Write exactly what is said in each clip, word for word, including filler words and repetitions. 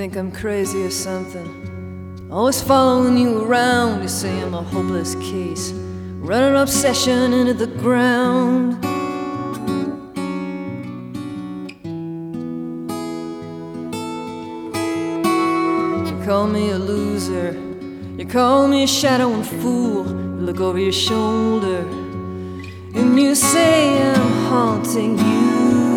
think I'm crazy or something. Always following you around. You say I'm a hopeless case, running obsession into the ground. You call me a loser, you call me a shadow and fool. You look over your shoulder and you say I'm haunting you.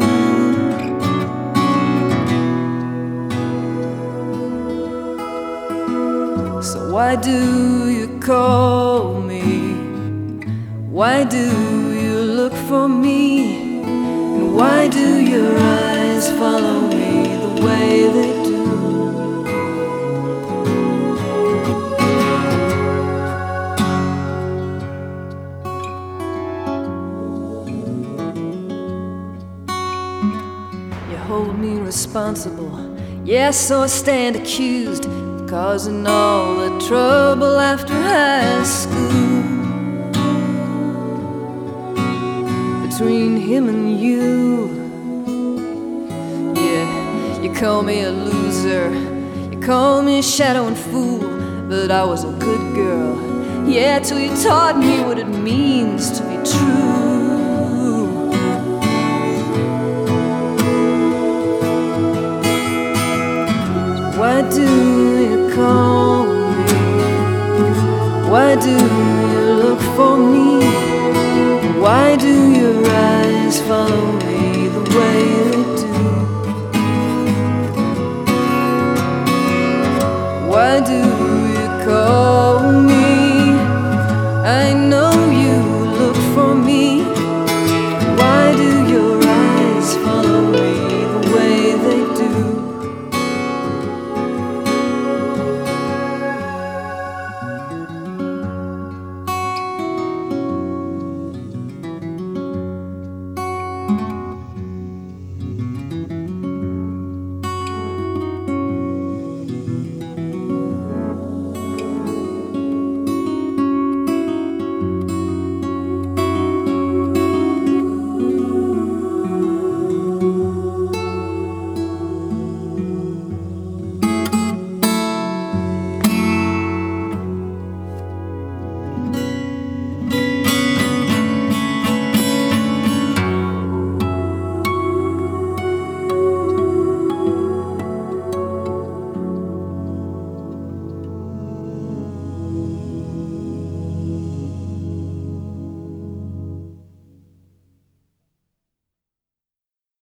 So why do you call me? Why do you look for me? And why do your eyes follow me the way they do? You hold me responsible, yes, so I stand accused, causing all the trouble after high school. Between him and you, yeah, you call me a loser, you call me a shadow and fool, but I was a good girl, yeah, till you taught me what it means to be true. Why do you call me? Why do you look for me? Why do your eyes follow me the way they do?